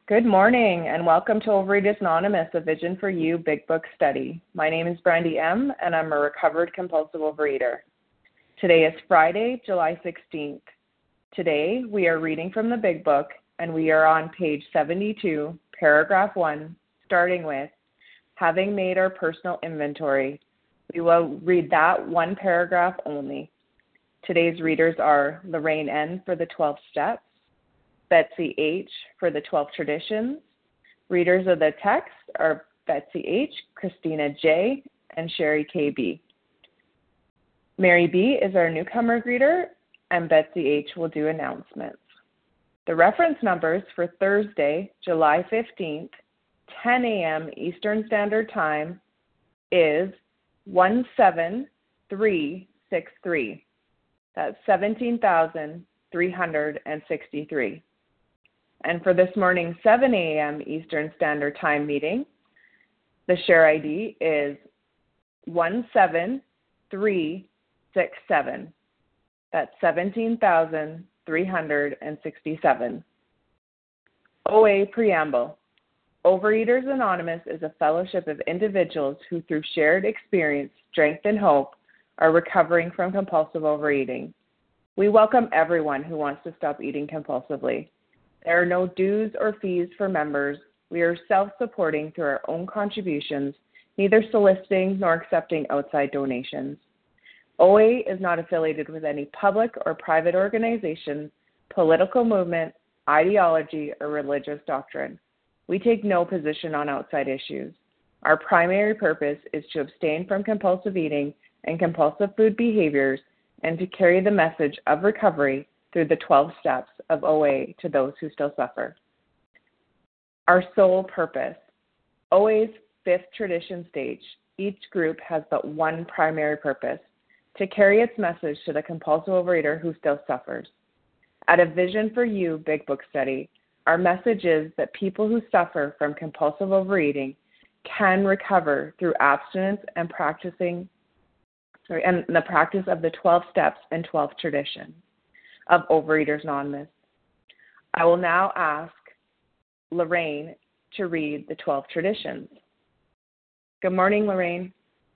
Good morning and welcome to Overeaters Anonymous, a Vision for You Big Book study. My name is Brandy M. and I'm a recovered compulsive overeater. Today is Friday, July 16th. Today we are reading from the Big Book and we are on page 72, paragraph 1, starting with, having made our personal inventory. We will read that one paragraph only. Today's readers are Lorraine N. for the 12 steps, Betsy H. for the 12 traditions. Readers of the text are Betsy H., Christina J., and Sherry KB. Mary B. is our newcomer greeter, and Betsy H. will do announcements. The reference numbers for Thursday, July 15th, 10 a.m. Eastern Standard Time is 17363. That's 17,363. And for this morning's 7 a.m. Eastern Standard Time meeting, the share ID is 17367. That's 17,367. OA Preamble. Overeaters Anonymous is a fellowship of individuals who, through shared experience, strength, and hope, are recovering from compulsive overeating. We welcome everyone who wants to stop eating compulsively. There are no dues or fees for members. We are self-supporting through our own contributions, neither soliciting nor accepting outside donations. OA is not affiliated with any public or private organization, political movement, ideology, or religious doctrine. We take no position on outside issues. Our primary purpose is to abstain from compulsive eating and compulsive food behaviors and to carry the message of recovery through the 12 steps of OA to those who still suffer. Our sole purpose. OA's 5th tradition stage. Each group has but one primary purpose, to carry its message to the compulsive overeater who still suffers. At a Vision for You Big Book study, our message is that people who suffer from compulsive overeating can recover through abstinence and the practice of the 12 steps and 12 traditions of Overeaters Anonymous. I will now ask Lorraine to read the 12 traditions. Good morning, Lorraine.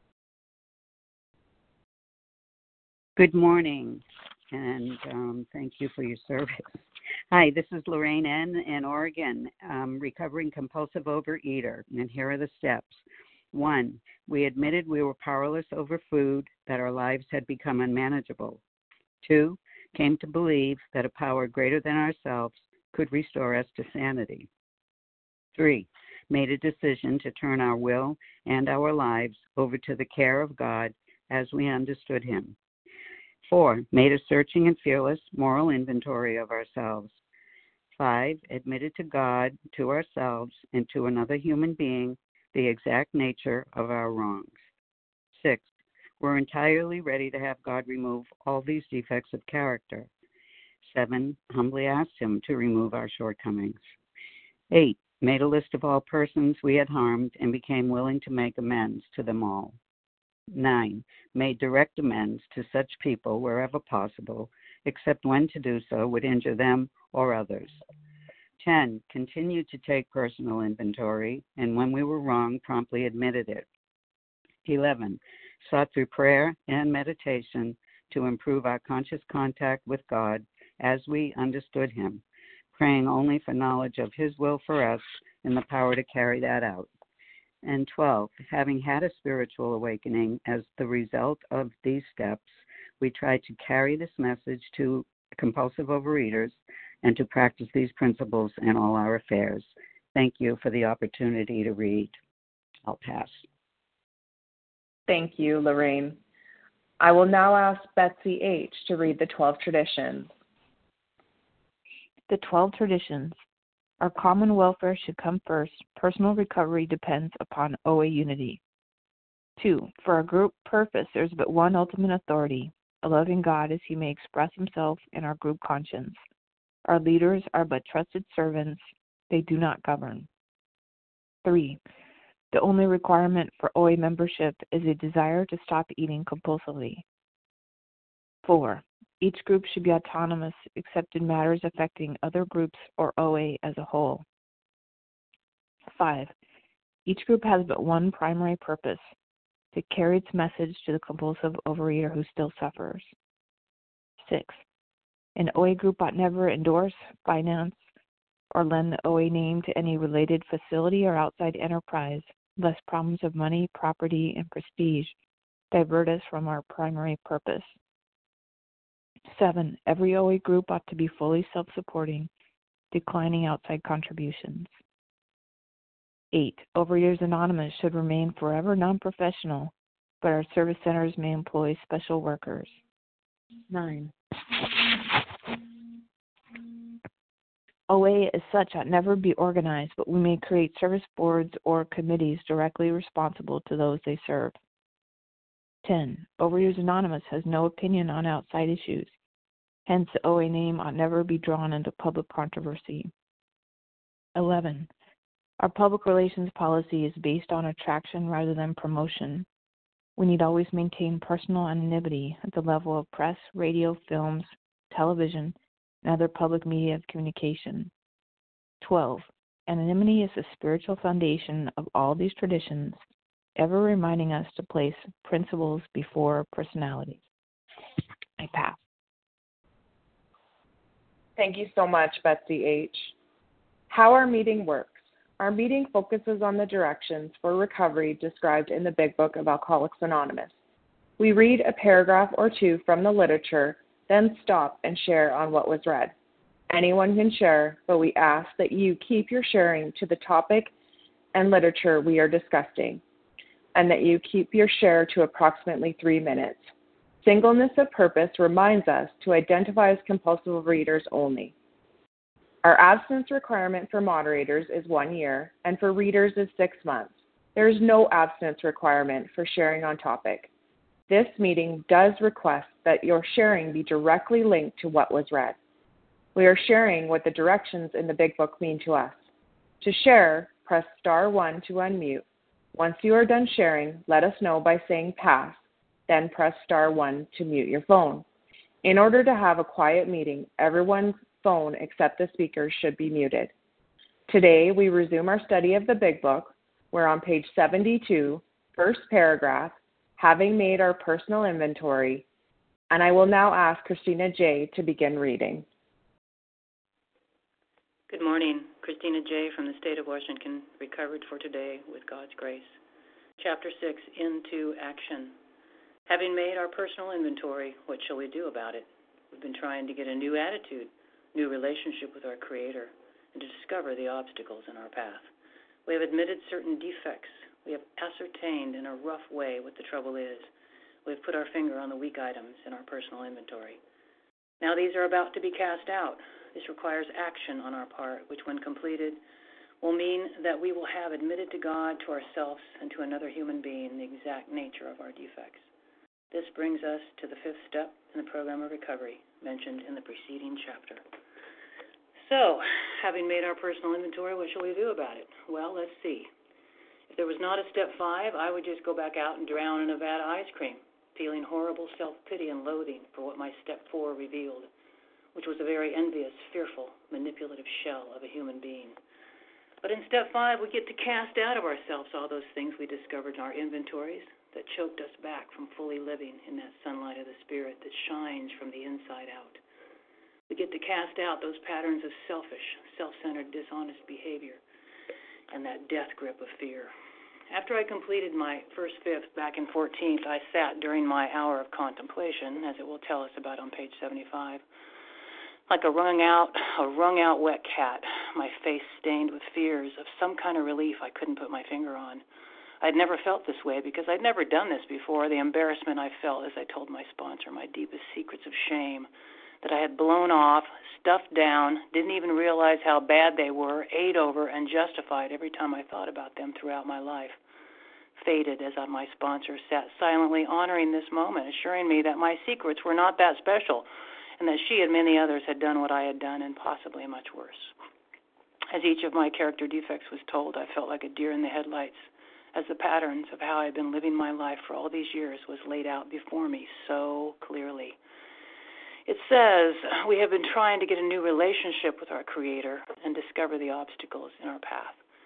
Good morning, and thank you for your service. Hi, this is Lorraine N. in Oregon, recovering compulsive overeater, and here are the steps. 1, we admitted we were powerless over food, that our lives had become unmanageable. 2, came to believe that a power greater than ourselves could restore us to sanity. 3, made a decision to turn our will and our lives over to the care of God as we understood Him. 4, made a searching and fearless moral inventory of ourselves. 5, admitted to God, to ourselves, and to another human being the exact nature of our wrongs. 6, we're entirely ready to have God remove all these defects of character. 7, humbly asked Him to remove our shortcomings. 8, made a list of all persons we had harmed and became willing to make amends to them all. 9, made direct amends to such people wherever possible, except when to do so would injure them or others. 10, continued to take personal inventory, and when we were wrong, promptly admitted it. 11, sought through prayer and meditation to improve our conscious contact with God as we understood Him, praying only for knowledge of His will for us and the power to carry that out. And 12, having had a spiritual awakening as the result of these steps, we try to carry this message to compulsive overeaters and to practice these principles in all our affairs. Thank you for the opportunity to read. I'll pass. Thank you, Lorraine. I will now ask Betsy H. to read the 12 traditions. The 12 traditions. Our common welfare should come first. Personal recovery depends upon OA unity. 2, for our group purpose, there's but one ultimate authority, a loving God as He may express Himself in our group conscience. Our leaders are but trusted servants. They do not govern. 3, the only requirement for OA membership is a desire to stop eating compulsively. 4, each group should be autonomous except in matters affecting other groups or OA as a whole. 5. Each group has but one primary purpose: to carry its message to the compulsive overeater who still suffers. 6. An OA group ought never endorse, finance, or lend the OA name to any related facility or outside enterprise, lest problems of money, property, and prestige divert us from our primary purpose. 7. Every OA group ought to be fully self-supporting, declining outside contributions. 8. Overeaters Anonymous should remain forever non-professional, but our service centers may employ special workers. 9. OA as such ought never be organized, but we may create service boards or committees directly responsible to those they serve. 10. Overeaters Anonymous has no opinion on outside issues. Hence, the OA name ought never be drawn into public controversy. 11. Our public relations policy is based on attraction rather than promotion. We need always maintain personal anonymity at the level of press, radio, films, television, and other public media of communication. 12. Anonymity is the spiritual foundation of all these traditions, ever reminding us to place principles before personalities. I pass. Thank you so much, Betsy H. How our meeting works. Our meeting focuses on the directions for recovery described in the Big Book of Alcoholics Anonymous. We read a paragraph or two from the literature, then stop and share on what was read. Anyone can share, but we ask that you keep your sharing to the topic and literature we are discussing, and that you keep your share to approximately 3 minutes. Singleness of purpose reminds us to identify as compulsive overeaters only. Our abstinence requirement for moderators is 1 year, and for readers is 6 months. There is no abstinence requirement for sharing on topic. This meeting does request that your sharing be directly linked to what was read. We are sharing what the directions in the Big Book mean to us. To share, press *1 to unmute. Once you are done sharing, let us know by saying pass, then press *1 to mute your phone. In order to have a quiet meeting, everyone's phone except the speaker should be muted. Today, we resume our study of the Big Book. We're on page 72, first paragraph, having made our personal inventory, and I will now ask Christina J. to begin reading. Good morning. Christina J. from the state of Washington, recovered for today with God's grace. Chapter 6, Into Action. Having made our personal inventory, what shall we do about it? We've been trying to get a new attitude, new relationship with our Creator, and to discover the obstacles in our path. We have admitted certain defects. We have ascertained in a rough way what the trouble is. We have put our finger on the weak items in our personal inventory. Now these are about to be cast out. This requires action on our part, which when completed will mean that we will have admitted to God, to ourselves, and to another human being the exact nature of our defects. This brings us to the 5th step in the program of recovery mentioned in the preceding chapter. So, having made our personal inventory, what shall we do about it? Well, let's see. If there was not a step 5, I would just go back out and drown in Nevada ice cream, feeling horrible self-pity and loathing for what my step 4 revealed, which was a very envious, fearful, manipulative shell of a human being. But in step 5, we get to cast out of ourselves all those things we discovered in our inventories that choked us back from fully living in that sunlight of the Spirit that shines from the inside out. We get to cast out those patterns of selfish, self-centered, dishonest behavior and that death grip of fear. After I completed my first 5th back in 14th, I sat during my hour of contemplation, as it will tell us about on page 75, like a wrung out wet cat, my face stained with fears of some kind of relief I couldn't put my finger on. I'd never felt this way because I'd never done this before. The embarrassment I felt as I told my sponsor my deepest secrets of shame that I had blown off, stuffed down, didn't even realize how bad they were, ate over, and justified every time I thought about them throughout my life. Faded as my sponsor sat silently honoring this moment, assuring me that my secrets were not that special and that she and many others had done what I had done and possibly much worse. As each of my character defects was told, I felt like a deer in the headlights, as the patterns of how I had been living my life for all these years was laid out before me so clearly. It says, we have been trying to get a new relationship with our Creator and discover the obstacles in our path.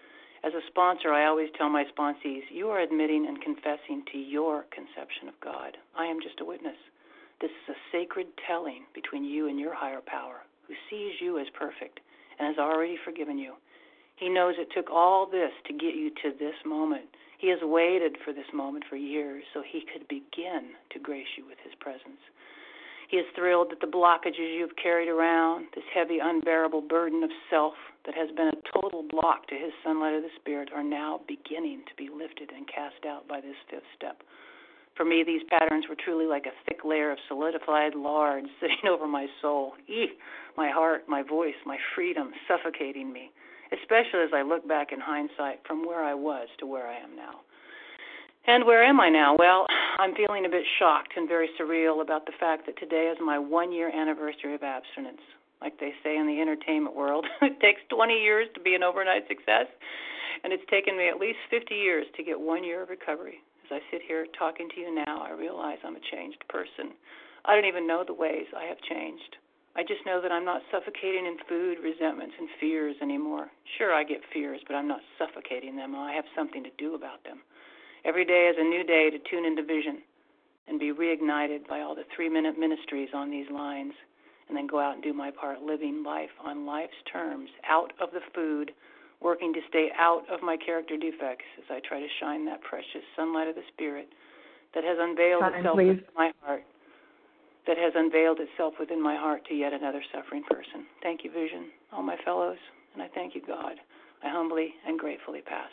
As a sponsor, I always tell my sponsees, you are admitting and confessing to your conception of God. I am just a witness. This is a sacred telling between you and your higher power, who sees you as perfect and has already forgiven you. He knows it took all this to get you to this moment. He has waited for this moment for years so he could begin to grace you with his presence. He is thrilled that the blockages you've carried around, this heavy, unbearable burden of self that has been a total block to his sunlight of the Spirit, are now beginning to be lifted and cast out by this fifth step. For me, these patterns were truly like a thick layer of solidified lard sitting over my soul. My heart, my voice, my freedom, suffocating me, especially as I look back in hindsight from where I was to where I am now. And where am I now? Well, I'm feeling a bit shocked and very surreal about the fact that today is my 1-year anniversary of abstinence. Like they say in the entertainment world, it takes 20 years to be an overnight success, and it's taken me at least 50 years to get 1 year of recovery. As I sit here talking to you now, I realize I'm a changed person. I don't even know the ways I have changed. I just know that I'm not suffocating in food, resentments, and fears anymore. Sure, I get fears, but I'm not suffocating them. I have something to do about them. Every day is a new day to tune into vision and be reignited by all the 3-minute ministries on these lines, and then go out and do my part, living life on life's terms, out of the food, working to stay out of my character defects as I try to shine that precious sunlight of the Spirit that has unveiled itself within my heart, to yet another suffering person. Thank you, Vision, all my fellows, and I thank you, God. I humbly and gratefully pass.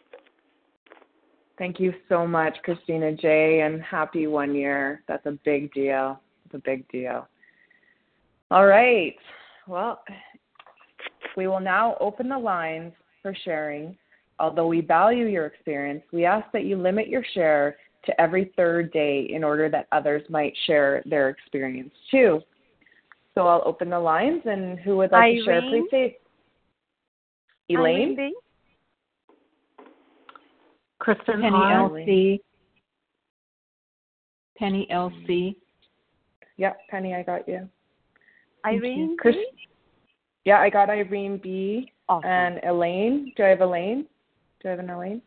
Thank you so much, Christina J., and happy 1 year. That's a big deal. It's a big deal. All right. Well, we will now open the lines for sharing. Although we value your experience, we ask that you limit your share to every third day in order that others might share their experience too. So I'll open the lines, and who would like to share, please say. Elaine? B. Kristen Penny R. LC. Penny LC. Yep, Penny, I got you. Irene Chris, yeah, I got Irene B. Awesome. And Elaine. Do I have Elaine? Do I have an Elaine?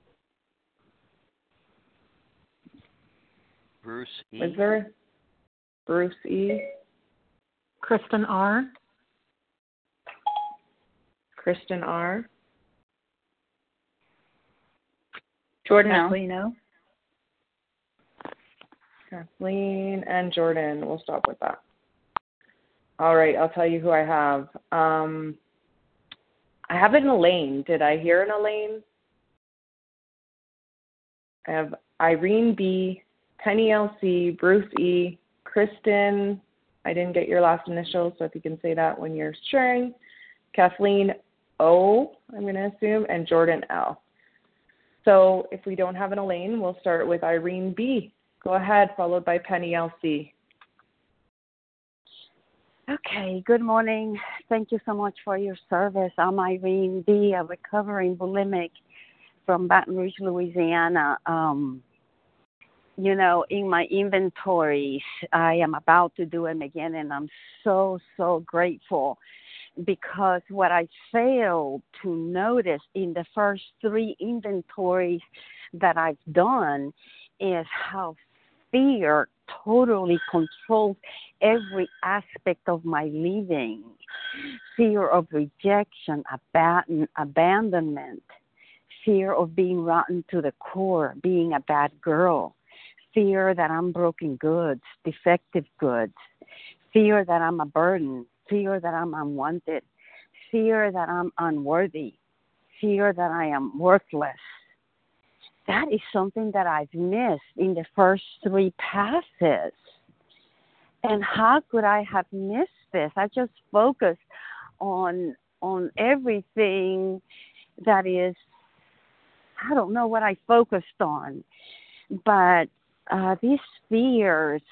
Bruce E. Was there Bruce E? Kristen R. Kristen R. Jordan Kathleen. Kathleen and Jordan. We'll stop with that. All right, I'll tell you who I have. I have an Elaine. Did I hear an Elaine? I have Irene B., Penny LC, Bruce E., Kristen. I didn't get your last initial, so if you can say that when you're sharing. Kathleen O., I'm going to assume, and Jordan L. So if we don't have an Elaine, we'll start with Irene B. Go ahead, followed by Penny LC. Okay, good morning. Thank you so much for your service. I'm Irene B., a recovering bulimic from Baton Rouge, Louisiana. In my inventories, I am about to do them again, and I'm so, so grateful because what I failed to notice in the first 3 inventories that I've done is how fear totally controls every aspect of my living. Fear of rejection, abandonment, fear of being rotten to the core, being a bad girl, fear that I'm broken goods, defective goods, fear that I'm a burden, fear that I'm unwanted, fear that I'm unworthy, fear that I am worthless. That is something that I've missed in the first 3 passes. And how could I have missed this? I just focused on everything that is, I don't know what I focused on. But these fears,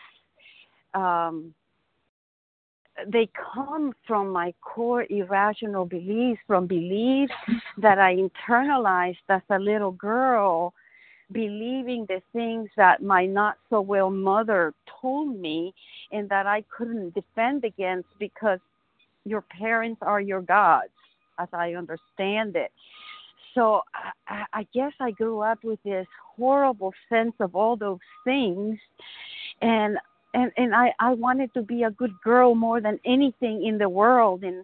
they come from my core irrational beliefs, from beliefs that I internalized as a little girl, believing the things that my not-so-well mother told me and that I couldn't defend against because your parents are your gods, as I understand it. So I guess I grew up with this horrible sense of all those things, and I wanted to be a good girl more than anything in the world, and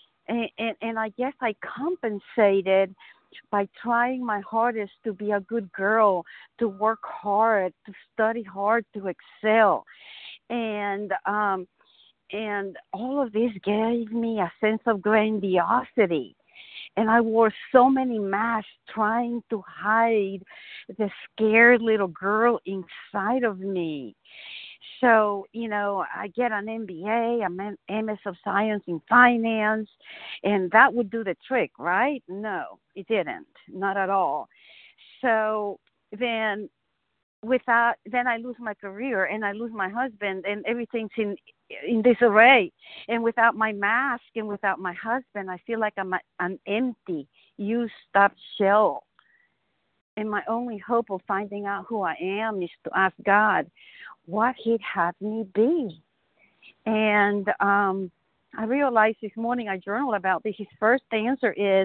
I guess I compensated by trying my hardest to be a good girl, to work hard, to study hard, to excel, and all of this gave me a sense of grandiosity. And I wore so many masks trying to hide the scared little girl inside of me. So, I get an MBA, I'm MS of Science in Finance, and that would do the trick, right? No, it didn't, not at all. So then I lose my career and I lose my husband, and everything's in disarray. And without my mask and without my husband, I feel like I'm an empty, used up shell. And my only hope of finding out who I am is to ask God what He'd have me be. And I realized this morning, I journaled about this. His first answer is,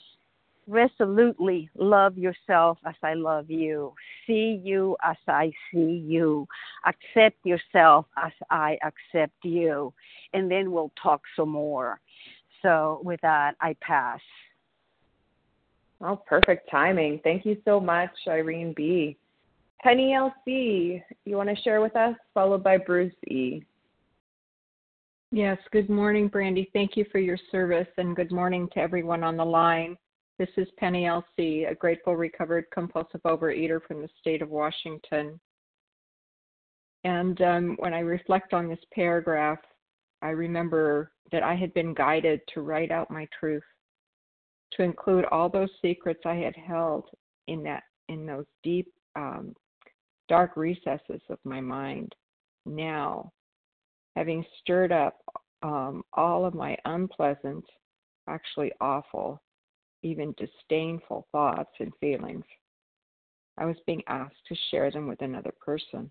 resolutely love yourself as I love you. See you as I see you. Accept yourself as I accept you. And then we'll talk some more. So with that, I pass. Oh, perfect timing. Thank you so much, Irene B. Penny LC, you want to share with us, followed by Bruce E. Yes, good morning, Brandy. Thank you for your service, and good morning to everyone on the line. This is Penny LC, a grateful, recovered, compulsive overeater from the state of Washington. And when I reflect on this paragraph, I remember that I had been guided to write out my truth, to include all those secrets I had held in those deep, dark recesses of my mind. Now, having stirred up all of my unpleasant, actually awful, even disdainful thoughts and feelings, I was being asked to share them with another person.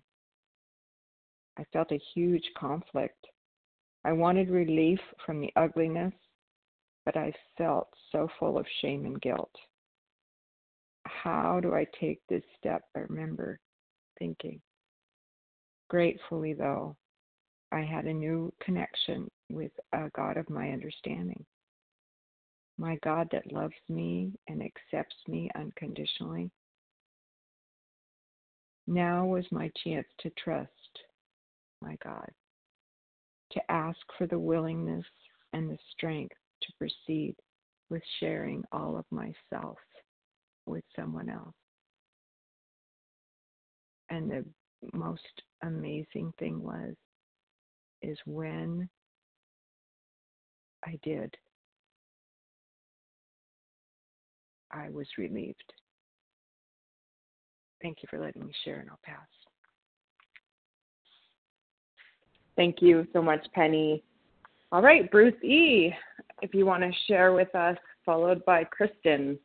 I felt a huge conflict. I wanted relief from the ugliness, but I felt so full of shame and guilt. How do I take this step? I remember thinking. Gratefully, though, I had a new connection with a God of my understanding. My God that loves me and accepts me unconditionally. Now was my chance to trust my God, to ask for the willingness and the strength to proceed with sharing all of myself with someone else. And the most amazing thing is when I did, I was relieved. Thank you for letting me share, and I'll pass. Thank you so much, Penny. All right, Bruce E., if you want to share with us, followed by Kristen.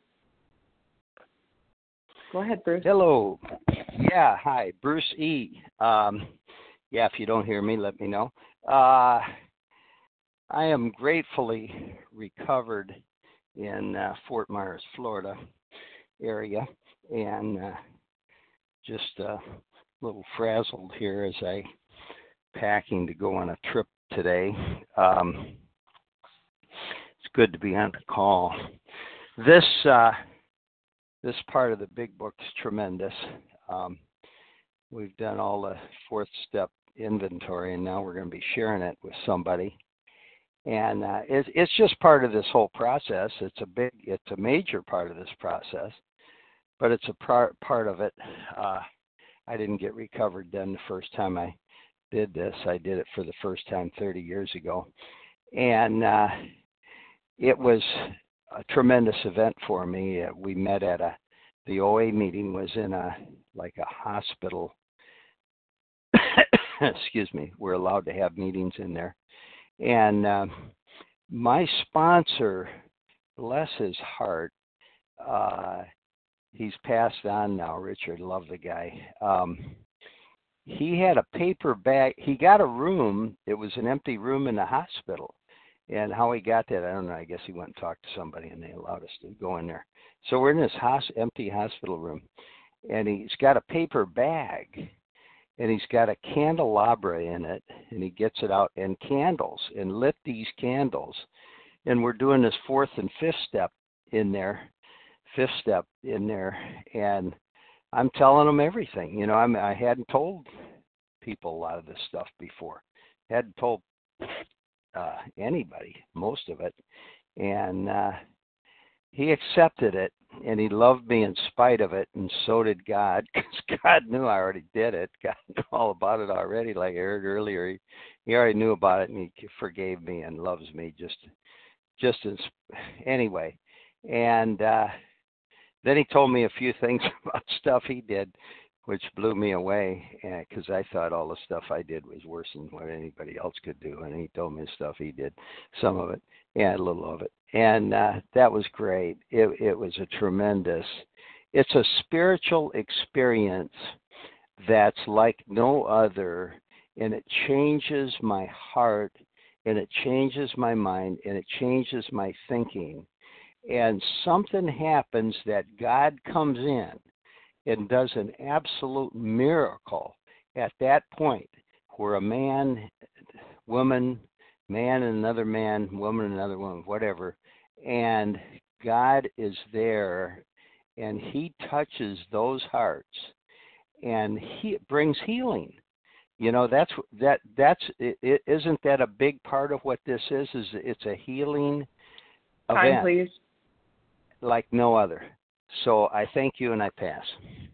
Go ahead, Bruce. Hello. Yeah, hi, Bruce E. If you don't hear me, let me know. I am gratefully recovered in Fort Myers, Florida area, and just a little frazzled here as I packing to go on a trip today. It's good to be on the call. This part of the big book is tremendous. We've done all the fourth step inventory, and now we're going to be sharing it with somebody. And it's just part of this whole process. It's a major part of this process, but it's a part of it. I didn't get recovered then the first time I did this. I did it for the first time 30 years ago, and it was a tremendous event for me. We met at the OA meeting was in a hospital. Excuse me. We're allowed to have meetings in there. And my sponsor, bless his heart, he's passed on now, Richard, love the guy. He had a paper bag. He got a room. It was an empty room in the hospital. And how he got that, I don't know. I guess he went and talked to somebody, and they allowed us to go in there. So we're in this empty hospital room, and he's got a paper bag, and he's got a candelabra in it, and he gets it out, and candles, and lit these candles. And we're doing this fourth and fifth step in there, and I'm telling them everything. You know, I hadn't told people a lot of this stuff before. Hadn't told anybody most of it, and he accepted it, and he loved me in spite of it, and so did God, because God knew I already did it. God knew all about it already, like I heard earlier. He already knew about it, and he forgave me and loves me just as anyway. And then he told me a few things about stuff he did, which blew me away, because I thought all the stuff I did was worse than what anybody else could do. And he told me stuff he did, some of it, and a little of it. And that was great. It was a tremendous, it's a spiritual experience that's like no other, and it changes my heart, and it changes my mind, and it changes my thinking. And something happens that God comes in and does an absolute miracle at that point, where a man, woman, man and another man, woman and another woman, whatever, and God is there, and he touches those hearts, and he brings healing. You know, that's isn't that a big part of what this is it's a healing event. Time, please. Like no other. So I thank you, and I pass.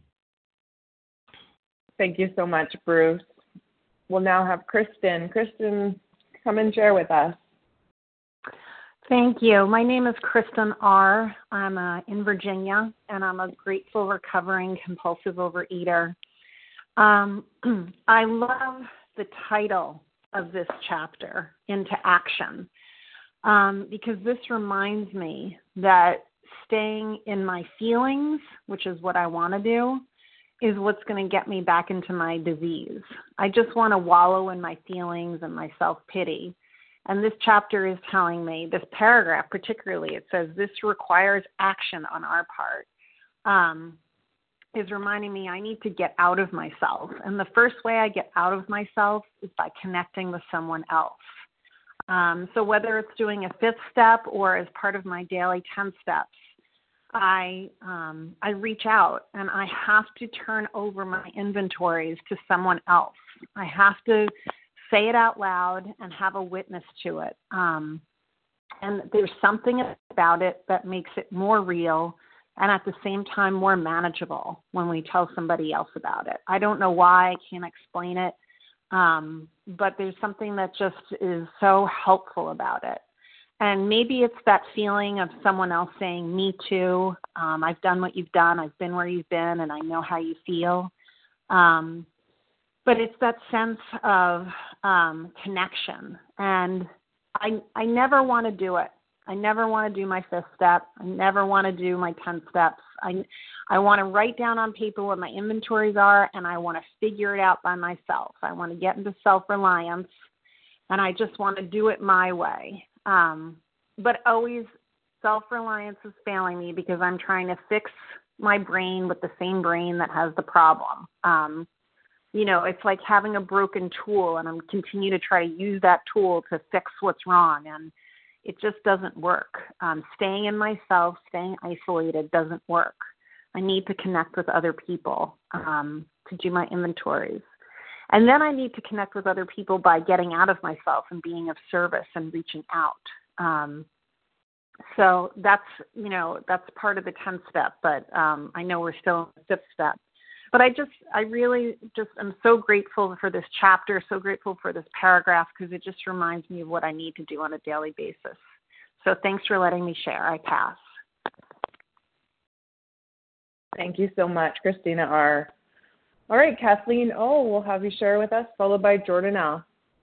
Thank you so much, Bruce. We'll now have Kristen. Kristen, come and share with us. Thank you. My name is Kristen R. I'm in Virginia, and I'm a grateful, recovering, compulsive overeater. I love the title of this chapter, Into Action, because this reminds me that staying in my feelings, which is what I want to do, is what's going to get me back into my disease. I just want to wallow in my feelings and my self-pity. And this chapter is telling me, this paragraph particularly, it says this requires action on our part, is reminding me I need to get out of myself. And the first way I get out of myself is by connecting with someone else. So whether it's doing a fifth step or as part of my daily 10 steps, I reach out, and I have to turn over my inventories to someone else. I have to say it out loud and have a witness to it. And there's something about it that makes it more real and at the same time more manageable when we tell somebody else about it. I don't know why, I can't explain it, but there's something that just is so helpful about it. And maybe it's that feeling of someone else saying, me too, I've done what you've done, I've been where you've been, and I know how you feel. But it's that sense of connection. And I never want to do it. I never want to do my fifth step. I never want to do my 10 steps. I want to write down on paper what my inventories are, and I want to figure it out by myself. I want to get into self-reliance, and I just want to do it my way. But always self-reliance is failing me because I'm trying to fix my brain with the same brain that has the problem. You know, it's like having a broken tool, and I'm continue to try to use that tool to fix what's wrong, and it just doesn't work. Staying in myself, staying isolated doesn't work. I need to connect with other people to do my inventories. And then I need to connect with other people by getting out of myself and being of service and reaching out. So that's part of the 10th step, but I know we're still in the 5th step. But I really am so grateful for this chapter, so grateful for this paragraph, because it just reminds me of what I need to do on a daily basis. So thanks for letting me share. I pass. Thank you so much, Christina R. All right, Kathleen O., we'll have you share with us, followed by Jordan L.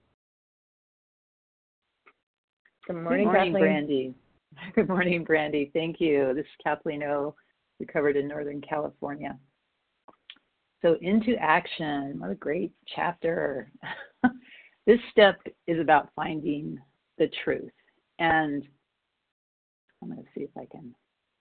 Good morning, Kathleen. Brandy. Good morning, Brandy. Thank you. This is Kathleen O., recovered in Northern California. So Into Action, what a great chapter. This step is about finding the truth. And I'm going to see if I can,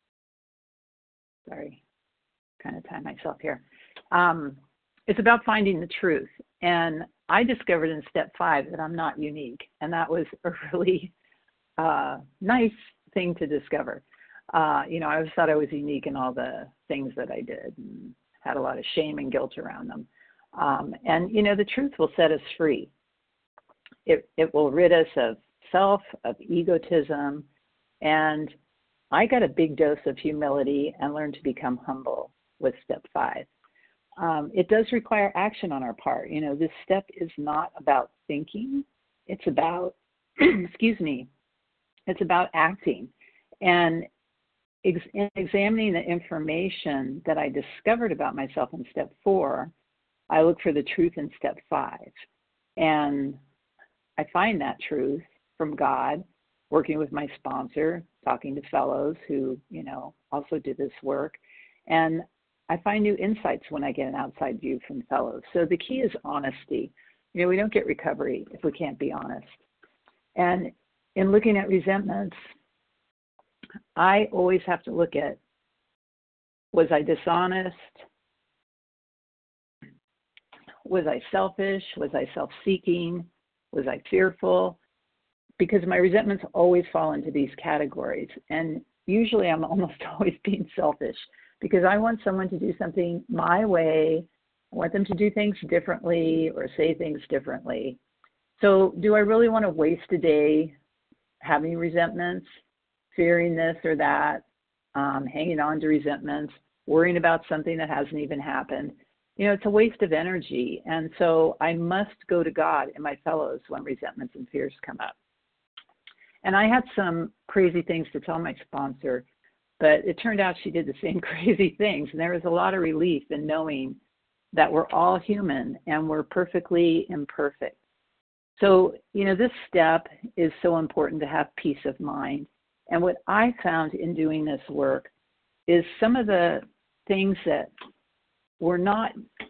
kind of time myself here. It's about finding the truth. And I discovered in step 5 that I'm not unique. And that was a really nice thing to discover. I always thought I was unique in all the things that I did and had a lot of shame and guilt around them. And the truth will set us free. It will rid us of self, of egotism. And I got a big dose of humility and learned to become humble with step 5. It does require action on our part. This step is not about thinking. It's about, it's about acting. And in examining the information that I discovered about myself in step 4, I look for the truth in step 5. And I find that truth from God, working with my sponsor, talking to fellows who, also did this work. And I find new insights when I get an outside view from fellows. So the key is honesty. We don't get recovery if we can't be honest. And in looking at resentments, I always have to look at, was I dishonest? Was I selfish? Was I self-seeking? Was I fearful? Because my resentments always fall into these categories. And usually I'm almost always being selfish because I want someone to do something my way. I want them to do things differently or say things differently. So do I really want to waste a day having resentments, fearing this or that, hanging on to resentments, worrying about something that hasn't even happened? It's a waste of energy. And so I must go to God and my fellows when resentments and fears come up. And I had some crazy things to tell my sponsor, but it turned out she did the same crazy things. And there was a lot of relief in knowing that we're all human and we're perfectly imperfect. So, this step is so important to have peace of mind. And what I found in doing this work is some of the things that were not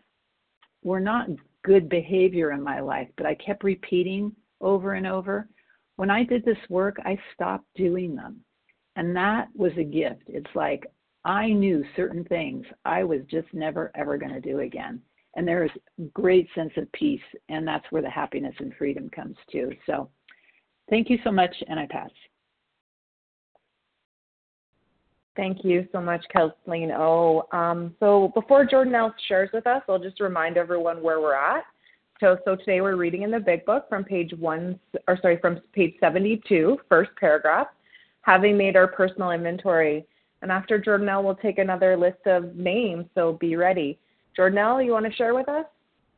good behavior in my life, but I kept repeating over and over. When I did this work, I stopped doing them. And that was a gift. It's like I knew certain things I was just never, ever going to do again. And there is a great sense of peace, and that's where the happiness and freedom comes too. So thank you so much, and I pass. Thank you so much, Kathleen O. So before Jordanelle shares with us, I'll just remind everyone where we're at. So today we're reading in the Big Book from page 72, first paragraph, having made our personal inventory. And after Jordanelle, we'll take another list of names, so be ready. Jordanelle, you want to share with us?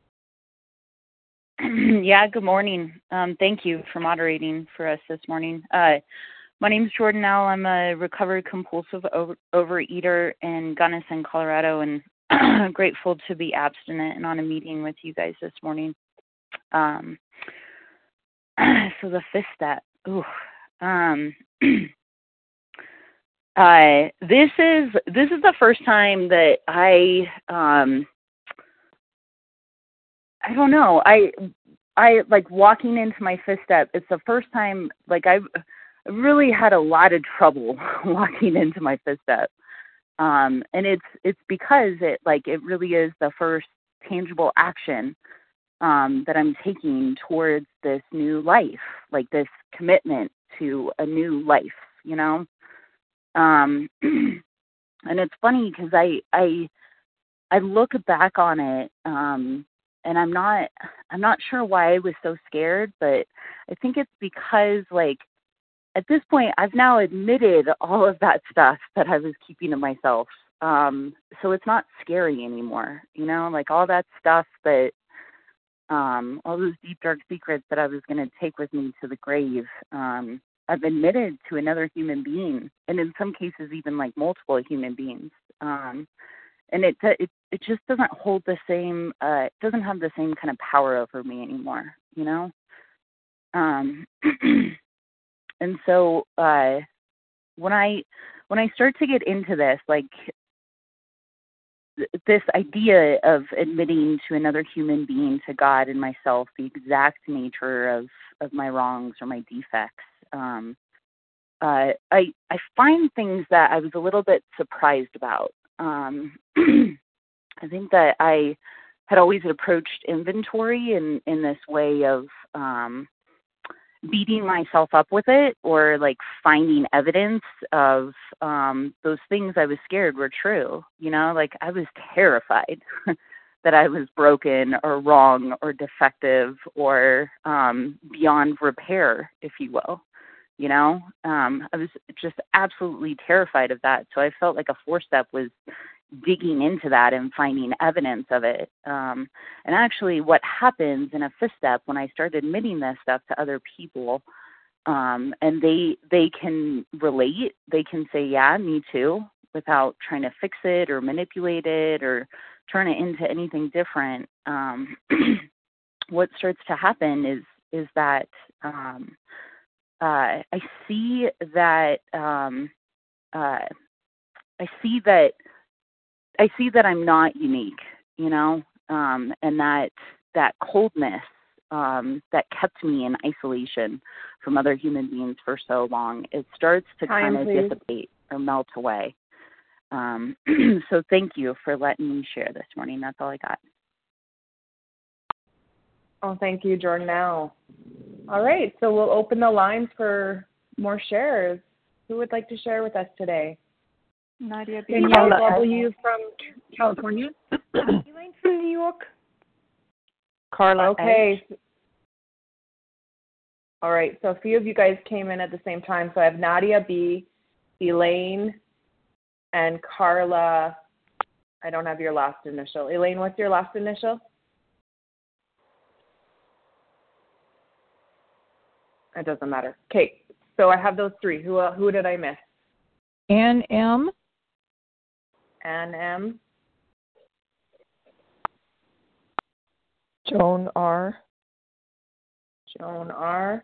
Yeah, good morning. Thank you for moderating for us this morning. My name is Jordanelle. I'm a recovered compulsive overeater in Gunnison, Colorado, and grateful to be abstinent and on a meeting with you guys this morning. So the fifth step. This is the first time that I don't know. I like walking into my fifth step. It's the first time I really had a lot of trouble walking into my fifth step. And it's because it really is the first tangible action that I'm taking towards this new life, this commitment to a new life, and it's funny because I look back on it, and I'm not sure why I was so scared, but I think it's because at this point I've now admitted all of that stuff that I was keeping to myself. So it's not scary anymore, all that stuff that all those deep dark secrets that I was going to take with me to the grave. I've admitted to another human being, and in some cases even multiple human beings. And it just doesn't hold the same. It doesn't have the same kind of power over me anymore, And so when I start to get into this, this idea of admitting to another human being, to God and myself, the exact nature of my wrongs or my defects, I find things that I was a little bit surprised about. I think that I had always approached inventory in this way of beating myself up with it, or like finding evidence of those things I was scared were true. Like I was terrified that I was broken or wrong or defective or beyond repair, if you will. I was just absolutely terrified of that. So I felt like a 4-step was digging into that and finding evidence of it. And actually what happens in a 5th step, when I started admitting this stuff to other people, and they can relate, they can say, yeah, me too, without trying to fix it or manipulate it or turn it into anything different. What starts to happen is that I see that I'm not unique, and that coldness that kept me in isolation from other human beings for so long, it starts to kind of dissipate or melt away. So thank you for letting me share this morning. That's all I got. Oh, thank you, Jordanelle. All right, so we'll open the lines for more shares. Who would like to share with us today? Nadia B. Danielle W. from California. Elaine from New York. Carla. Okay. All right, so a few of you guys came in at the same time. So I have Nadia B., Elaine, and Carla. I don't have your last initial. Elaine, what's your last initial? It doesn't matter. Okay, so I have those 3. Who did I miss? Ann M. Ann M. Joan R. Joan R.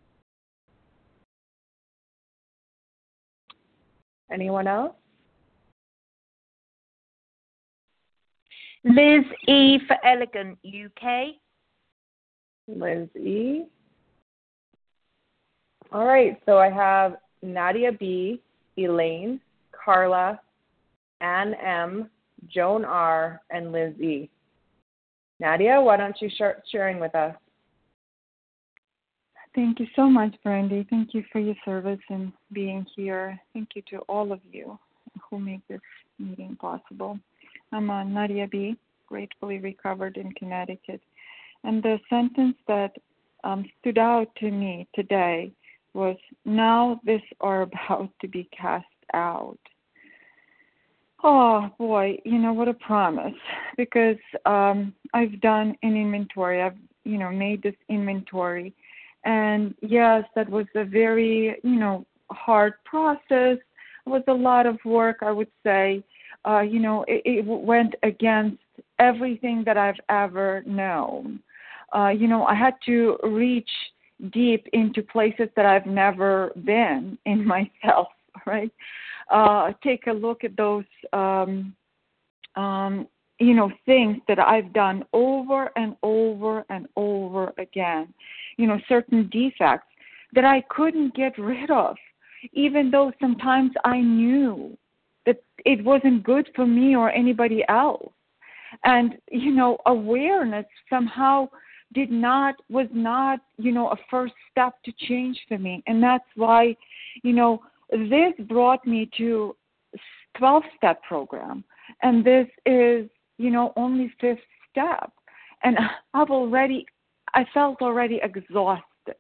Anyone else? Liz E. for Elegant UK. Liz E. All right, so I have Nadia B., Elaine, Carla, Ann M., Joan R., and Liz E. Nadia, why don't you start sharing with us? Thank you so much, Brandy. Thank you for your service and being here. Thank you to all of you who make this meeting possible. I'm Nadia B., gratefully recovered in Connecticut. And the sentence that stood out to me today was, now these are about to be cast out. Oh, boy, what a promise. Because I've done an inventory. I've, made this inventory. And, yes, that was a very, hard process. It was a lot of work, I would say. It went against everything that I've ever known. I had to reach deep into places that I've never been in myself, right? Take a look at those, things that I've done over and over and over again, certain defects that I couldn't get rid of, even though sometimes I knew that it wasn't good for me or anybody else. And, awareness somehow was not, a first step to change for me. And that's why, this brought me to 12-step program. And this is, only 5th step. And I felt already exhausted.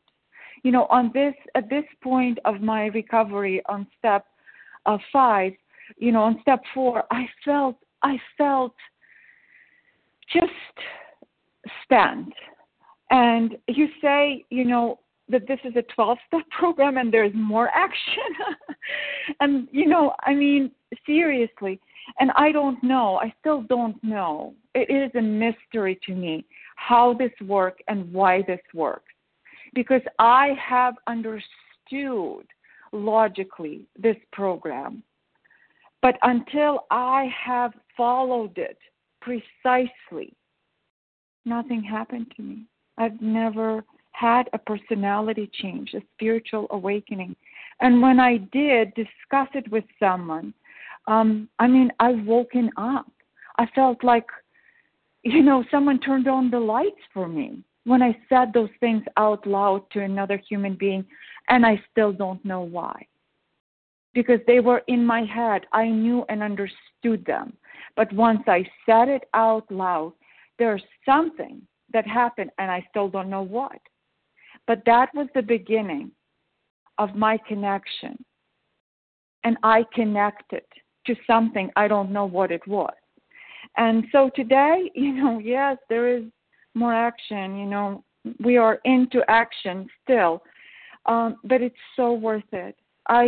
At this point of my recovery on step 5, on step 4, I felt just spent. And you say, that this is a 12-step program and there's more action. And, seriously. And I don't know. I still don't know. It is a mystery to me how this works and why this works. Because I have understood logically this program. But until I have followed it precisely, nothing happened to me. I've never had a personality change, a spiritual awakening. And when I did discuss it with someone, I've woken up. I felt like, someone turned on the lights for me when I said those things out loud to another human being, and I still don't know why. Because they were in my head. I knew and understood them. But once I said it out loud, there's something that happened, and I still don't know what. But that was the beginning of my connection. And I connected to something, I don't know what it was. And so today, yes, there is more action, we are into action still, but it's so worth it. I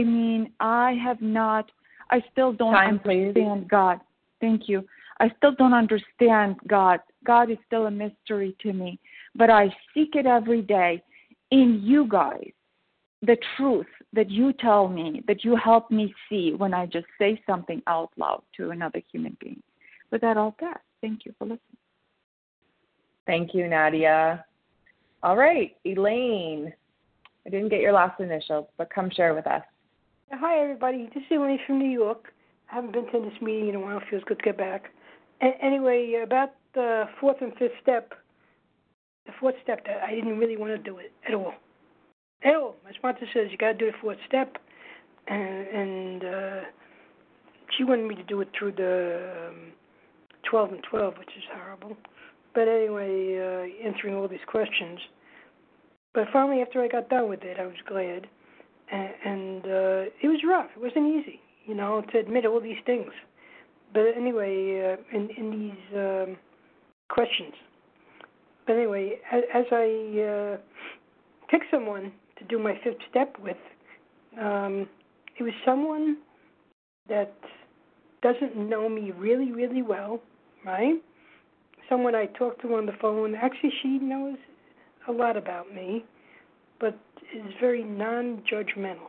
still don't understand God. Thank you. I still don't understand God. God is still a mystery to me, but I seek it every day in you guys, the truth that you tell me, that you help me see when I just say something out loud to another human being. With that, I'll pass. Thank you for listening. Thank you, Nadia. All right, Elaine. I didn't get your last initials, but come share with us. Hi, everybody. This is Elaine from New York. I haven't been to this meeting in a while. It feels good to get back. Anyway, about the fourth and fifth step, the fourth step, I didn't really want to do it at all. My sponsor says you got to do the fourth step, and she wanted me to do it through the 12 and 12, which is horrible. But anyway, answering all these questions. But finally, after I got done with it, I was glad. And it was rough. It wasn't easy, to admit all these things. But anyway, in these questions. But anyway, as I pick someone to do my fifth step with, it was someone that doesn't know me really, really well, right? Someone I talked to on the phone. Actually, she knows a lot about me, but is very non-judgmental,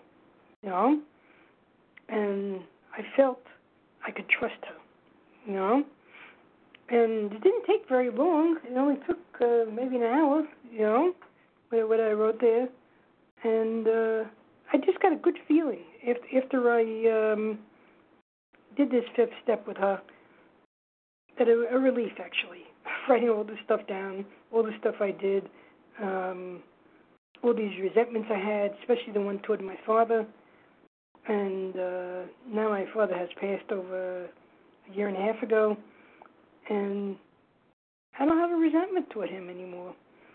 and I felt I could trust her, and it didn't take very long. It only took maybe an hour, what I wrote there, and I just got a good feeling after I did this fifth step with her, that a relief, actually, writing all this stuff down, all the stuff I did, all these resentments I had, especially the one toward my father. And now my father has passed over a year and a half ago, and I don't have a resentment toward him anymore.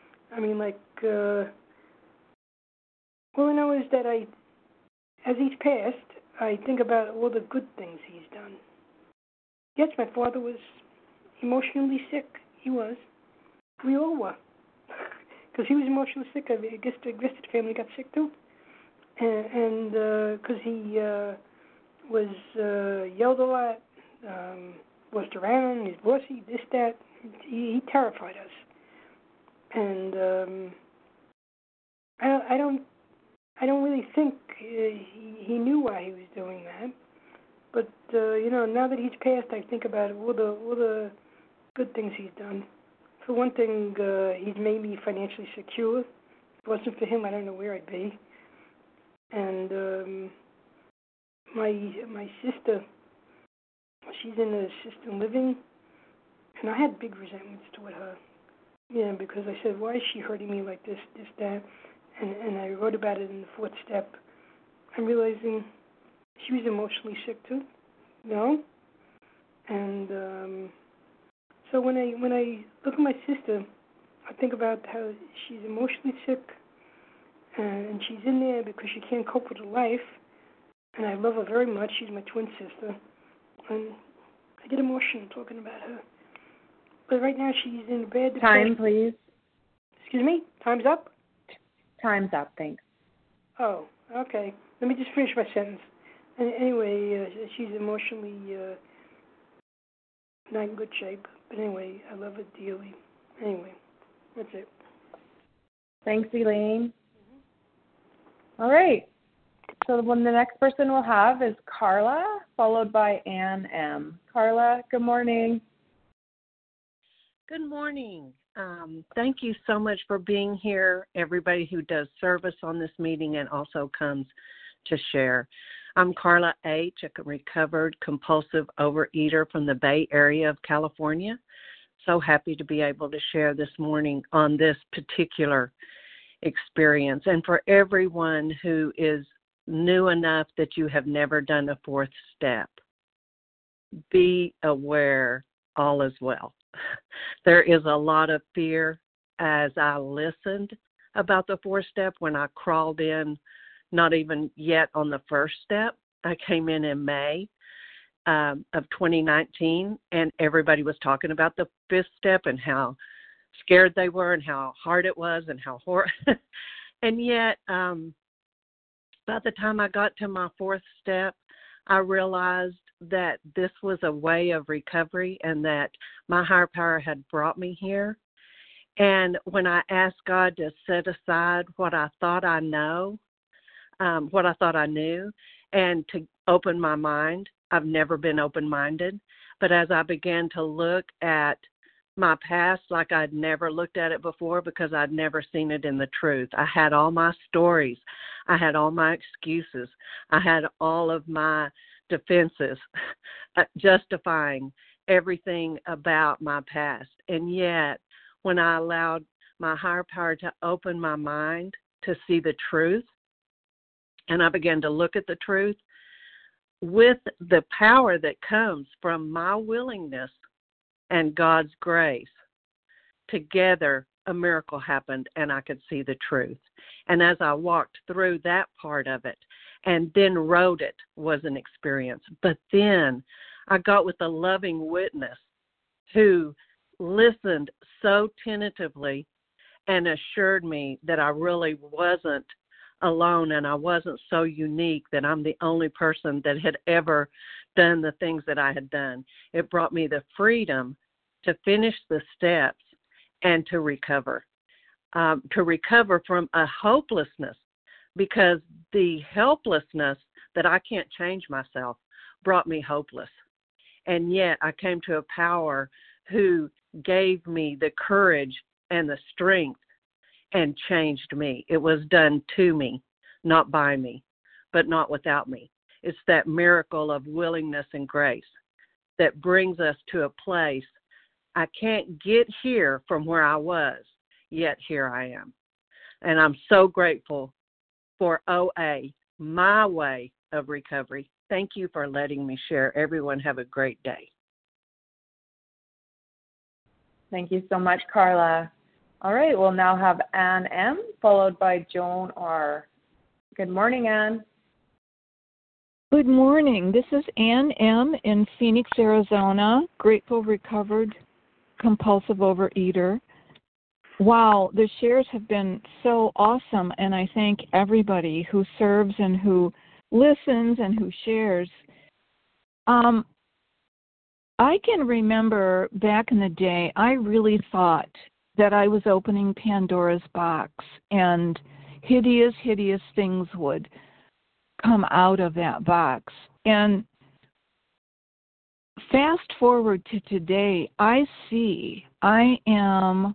All I know is that as he's passed, I think about all the good things he's done. Yes, my father was emotionally sick. He was. We all were. Because he was emotionally sick. I guess the family got sick too. And because he was yelled a lot, wasn't around, he's bossy, this, that. He terrified us. And I don't really think he knew why he was doing that. But now that he's passed, I think about all the good things he's done. For one thing, he's made me financially secure. If it wasn't for him, I don't know where I'd be. And my sister, she's in assisted living, and I had big resentments toward her. Yeah, because I said, why is she hurting me like this, that? And I wrote about it in the fourth step. I'm realizing she was emotionally sick too, And so when I look at my sister, I think about how she's emotionally sick, and she's in there because she can't cope with her life. And I love her very much. She's my twin sister, and I get emotional talking about her. But right now she's in a bad depression. Time, please. Excuse me? Time's up? Time's up, thanks. Oh, okay. Let me just finish my sentence. And anyway, she's emotionally not in good shape. But anyway, I love her dearly. Anyway, that's it. Thanks, Elaine. All right. So the next person we'll have is Carla, followed by Ann M. Carla, good morning. Good morning. Thank you so much for being here, everybody who does service on this meeting and also comes to share. I'm Carla H., a recovered compulsive overeater from the Bay Area of California. So happy to be able to share this morning on this particular experience. And for everyone who is new enough that you have never done a fourth step, be aware all is well. There is a lot of fear as I listened about the fourth step when I crawled in, not even yet on the first step. I came in May of 2019, and everybody was talking about the fifth step and how scared they were and how hard it was and how horrible. And yet, by the time I got to my fourth step, I realized that this was a way of recovery and that my higher power had brought me here. And when I asked God to set aside what I thought I knew, and to open my mind, I've never been open-minded, but as I began to look at my past like I'd never looked at it before because I'd never seen it in the truth. I had all my stories. I had all my excuses. I had all of my defenses justifying everything about my past. And yet, when I allowed my higher power to open my mind to see the truth, and I began to look at the truth, with the power that comes from my willingness and God's grace, together a miracle happened and I could see the truth. And as I walked through that part of it and then wrote it was an experience. But then I got with a loving witness who listened so tentatively and assured me that I really wasn't alone and I wasn't so unique, that I'm the only person that had ever done the things that I had done. It brought me the freedom to finish the steps and to recover from a hopelessness, because the helplessness that I can't change myself brought me hopeless. And yet I came to a power who gave me the courage and the strength and changed me. It was done to me, not by me, but not without me. It's that miracle of willingness and grace that brings us to a place I can't get here from where I was, yet here I am. And I'm so grateful for OA, my way of recovery. Thank you for letting me share. Everyone have a great day. Thank you so much, Carla. All right, we'll now have Ann M., followed by Joan R. Good morning, Ann. Good morning. This is Ann M. in Phoenix, Arizona, grateful, recovered, compulsive overeater. Wow, the shares have been so awesome, and I thank everybody who serves and who listens and who shares. I can remember back in the day, I really thought that I was opening Pandora's box and hideous, hideous things would come out of that box. And fast forward to today, I see I am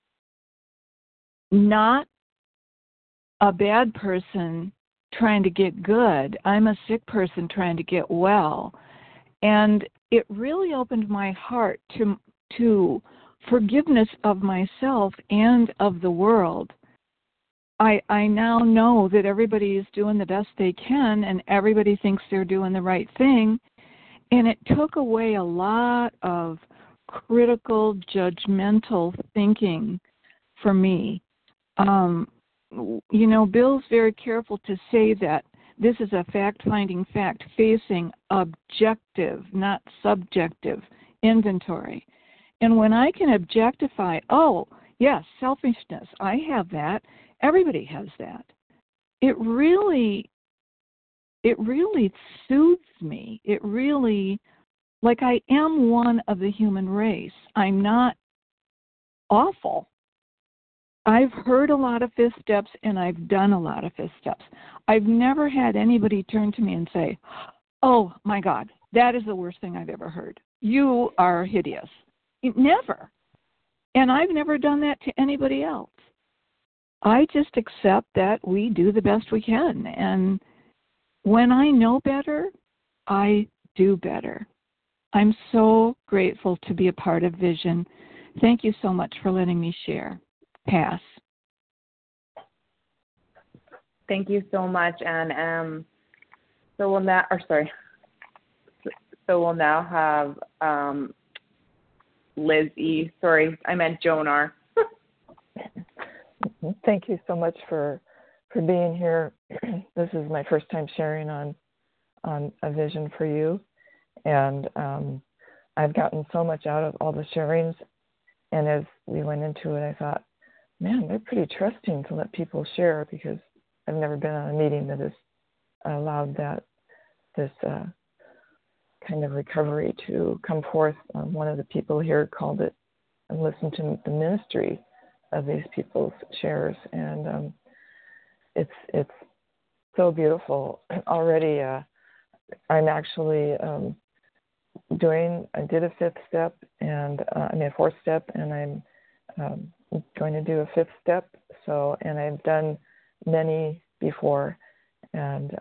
not a bad person trying to get good. I'm a sick person trying to get well. And it really opened my heart to forgiveness of myself and of the world. I now know that everybody is doing the best they can and everybody thinks they're doing the right thing. And it took away a lot of critical, judgmental thinking for me. Bill's very careful to say that this is a fact-finding fact facing objective, not subjective, inventory. And when I can objectify, oh, yes, selfishness, I have that. Everybody has that. It really soothes me. It really, like I am one of the human race. I'm not awful. I've heard a lot of fifth steps and I've done a lot of fifth steps. I've never had anybody turn to me and say, oh, my God, that is the worst thing I've ever heard. You are hideous. Never. And I've never done that to anybody else. I just accept that we do the best we can. And when I know better, I do better. I'm so grateful to be a part of Vision. Thank you so much for letting me share. Pass. Thank you so much, and so we'll now have Liz E. Sorry, I meant Joan R. Thank you so much for being here. This is my first time sharing on A Vision for You, and I've gotten so much out of all the sharings. And as we went into it, I thought, man, they're pretty trusting to let people share, because I've never been on a meeting that has allowed this kind of recovery to come forth. One of the people here called it and listened to the ministry of these people's shares, and it's so beautiful. Already, I'm actually I did a fifth step, and a fourth step, and I'm going to do a fifth step. So, and I've done many before, and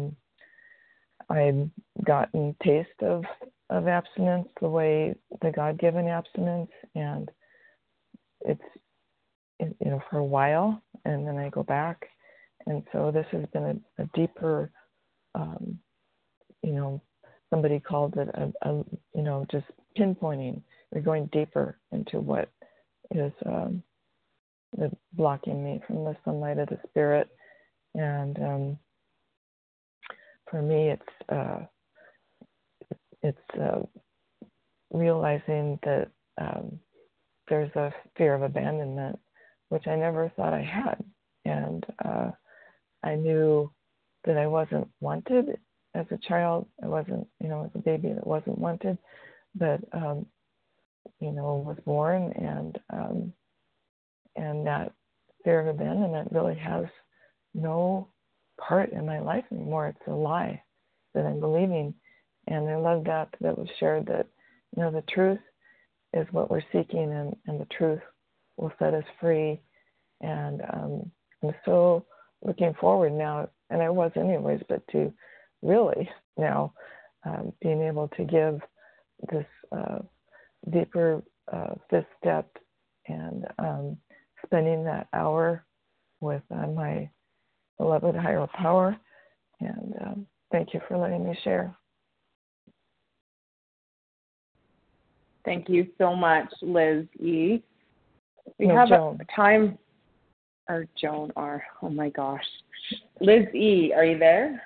I've gotten taste of abstinence, the way the God-given abstinence, and it's for a while, and then I go back, and so this has been a deeper, somebody called it just pinpointing. We're going deeper into what is blocking me from the sunlight of the Spirit, and for me, it's realizing that there's a fear of abandonment, which I never thought I had, and I knew that I wasn't wanted as a child. I wasn't, as a baby that wasn't wanted, but was born, and that fear of abandonment really has no part in my life anymore. It's a lie that I'm believing, and I love that was shared, that the truth is what we're seeking, and the truth will set us free. And I'm so looking forward now, and I was anyways, but to really now being able to give this deeper fifth step, and spending that hour with my beloved higher power. And thank you for letting me share. Thank you so much, Liz E. We No, have Joan. time, or Joan R. Oh my gosh. Liz E., are you there?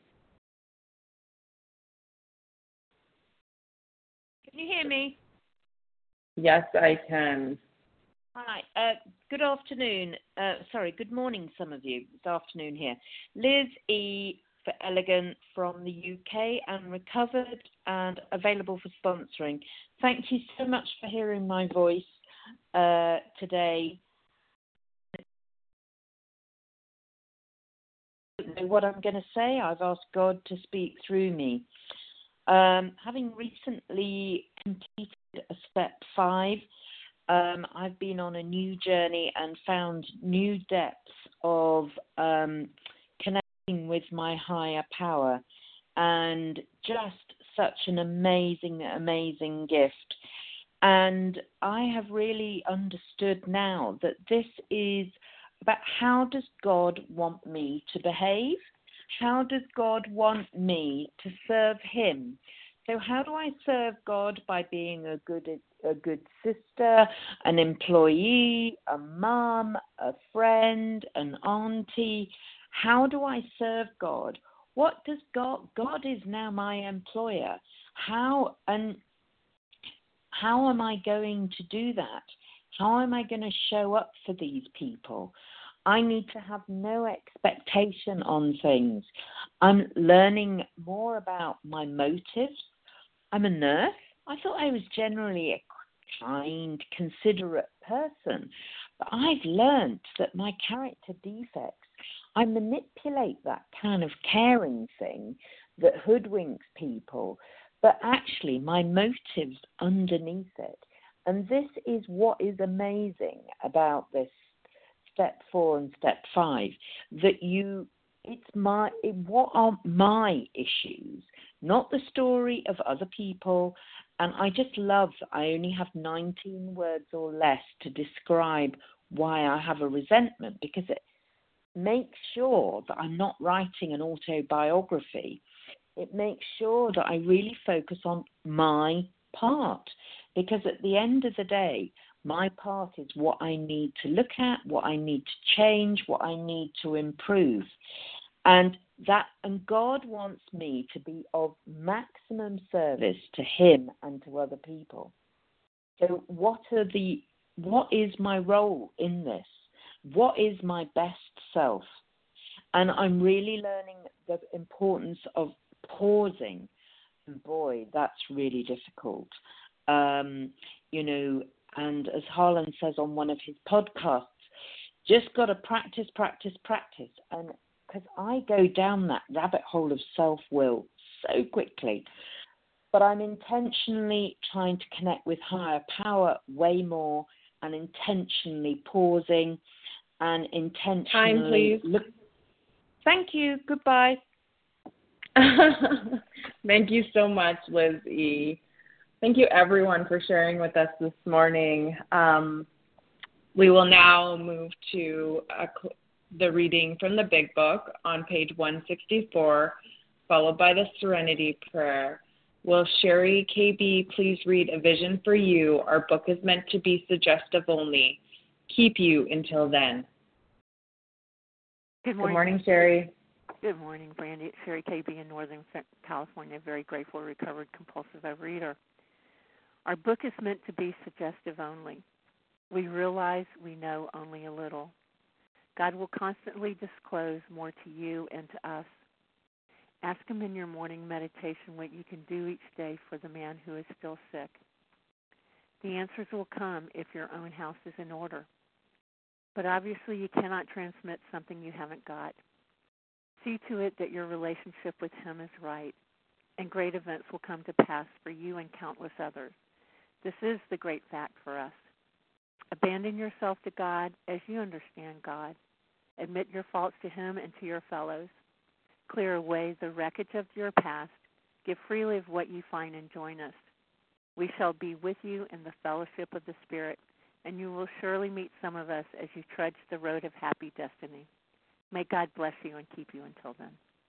Can you hear me? Yes, I can. Hi. Good afternoon. Good morning, some of you. It's afternoon here. Liz E. for Elegant from the UK, and recovered and available for sponsoring. Thank you so much for hearing my voice today. I don't know what I'm going to say. I've asked God to speak through me. Having recently completed a step 5, I've been on a new journey and found new depths of connecting with my higher power, and just such an amazing, amazing gift. And I have really understood now that this is about, how does God want me to behave? How does God want me to serve him? So how do I serve God? By being a good sister, an employee, a mom, a friend, an auntie. How do I serve God? What does God is now my employer. How am I going to do that? How am I going to show up for these people? I need to have no expectation on things. I'm learning more about my motives. I'm a nurse. I thought I was generally a kind, considerate person, but I've learned that my character defects, I manipulate that kind of caring thing that hoodwinks people, but actually my motives underneath it. And this is what is amazing about this step 4 and step 5, that you what are my issues, not the story of other people. And I just love that I only have 19 words or less to describe why I have a resentment, because it makes sure that I'm not writing an autobiography. It makes sure that I really focus on my part, because at the end of the day, my part is what I need to look at, what I need to change, what I need to improve. And God wants me to be of maximum service to him and to other people. So what is my role in this? What is my best self? And I'm really learning the importance of pausing. And boy, that's really difficult. And as Harlan says on one of his podcasts, just got to practice. And because I go down that rabbit hole of self-will so quickly, but I'm intentionally trying to connect with higher power way more, and intentionally pausing and intentionally... Time, please. Thank you. Goodbye. Thank you so much, Liz E. Thank you, everyone, for sharing with us this morning. We will now move to the reading from the Big Book on page 164, followed by the Serenity Prayer. Will Sherry KB please read A Vision for You? Our book is meant to be suggestive only. Keep you until then. Good morning. Good morning, Sherry. Good morning, Brandy. It's Sherry KB in Northern California, very grateful, recovered compulsive overeater. Our book is meant to be suggestive only. We realize we know only a little. God will constantly disclose more to you and to us. Ask him in your morning meditation what you can do each day for the man who is still sick. The answers will come if your own house is in order. But obviously you cannot transmit something you haven't got. See to it that your relationship with him is right, and great events will come to pass for you and countless others. This is the great fact for us. Abandon yourself to God as you understand God. Admit your faults to him and to your fellows. Clear away the wreckage of your past. Give freely of what you find and join us. We shall be with you in the fellowship of the Spirit, and you will surely meet some of us as you trudge the road of happy destiny. May God bless you and keep you until then.